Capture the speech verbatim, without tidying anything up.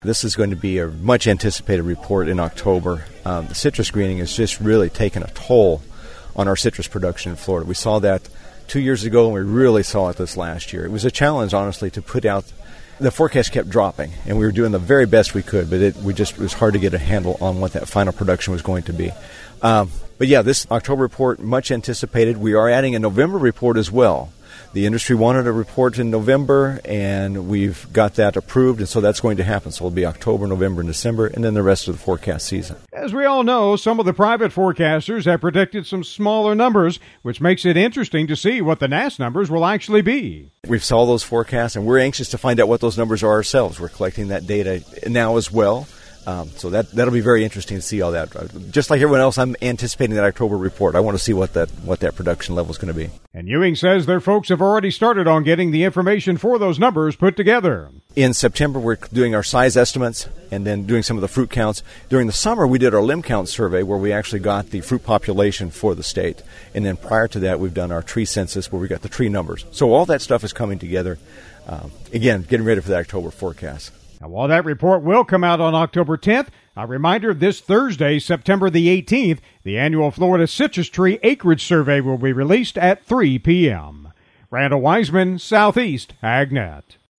This is going to be a much anticipated report in October. Um, the citrus greening has just really taken a toll on our citrus production in Florida. We saw that two years ago, and we really saw it this last year. It was a challenge, honestly, to put out. The forecast kept dropping, and we were doing the very best we could, but it we just it was hard to get a handle on what that final production was going to be. Um, but yeah, this October report, much anticipated. We are adding a November report as well. The industry wanted a report in November, and we've got that approved, and so that's going to happen. So it'll be October, November, and December, and then the rest of the forecast season. As we all know, some of the private forecasters have predicted some smaller numbers, which makes it interesting to see what the N A S numbers will actually be. We've saw those forecasts, and we're anxious to find out what those numbers are ourselves. We're collecting that data now as well. Um, so that, that'll be very interesting to see all that. Just like everyone else, I'm anticipating that October report. I want to see what that what that production level is going to be. And Ewing says their folks have already started on getting the information for those numbers put together. In September, we're doing our size estimates and then doing some of the fruit counts. During the summer, we did our limb count survey where we actually got the fruit population for the state. And then prior to that, we've done our tree census where we got the tree numbers. So all that stuff is coming together. Um, again, getting ready for the October forecast. Now, while that report will come out on October tenth, a reminder this Thursday, September the eighteenth, the annual Florida Citrus Tree Acreage Survey will be released at three p.m. Randall Wiseman, Southeast AgNet.